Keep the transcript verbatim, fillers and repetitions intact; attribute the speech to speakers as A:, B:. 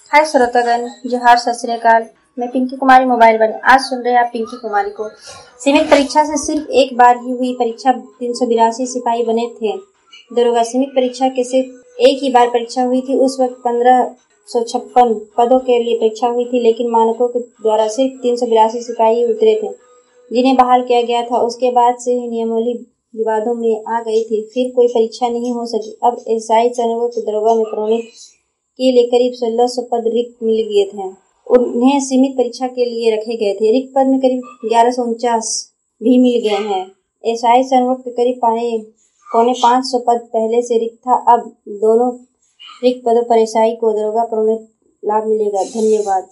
A: हाय श्रोतागण, जोहार, सत श्री अकाल। मैं पिंकी कुमारी मोबाइल बन आज सुन रहे हैं आप पिंकी कुमारी को। सीमित परीक्षा से सिर्फ एक बार ही हुई परीक्षा। तीन सौ बिरासी सिपाही बने थे दरोगा। सीमित परीक्षा के सिर्फ एक ही बार परीक्षा हुई थी। उस वक्त पंद्रह सौ छप्पन पदों के लिए परीक्षा हुई थी, लेकिन मानकों के द्वारा सिर्फ तीन सौ बिरासी सिपाही उतरे थे जिन्हें बहाल किया गया था। उसके बाद से ही नियमावली विवादों में आ गई थी। फिर कोई परीक्षा नहीं हो सकी। अब एसआई चरणों के दरोगा में प्रोन्नति के लिए करीब सोलह सौ पद रिक्त मिल गए थे। उन्हें सीमित परीक्षा के लिए रखे गए थे। रिक्त पद में करीब ग्यारह सौ उनचास भी मिल गए हैं। एसआई चरणों के करीब पौने पौने पाँच सौ पद पहले से रिक्त था। अब दोनों रिक्त पदों पर एसआई को दरोगा प्रोन्नति लाभ मिलेगा। धन्यवाद।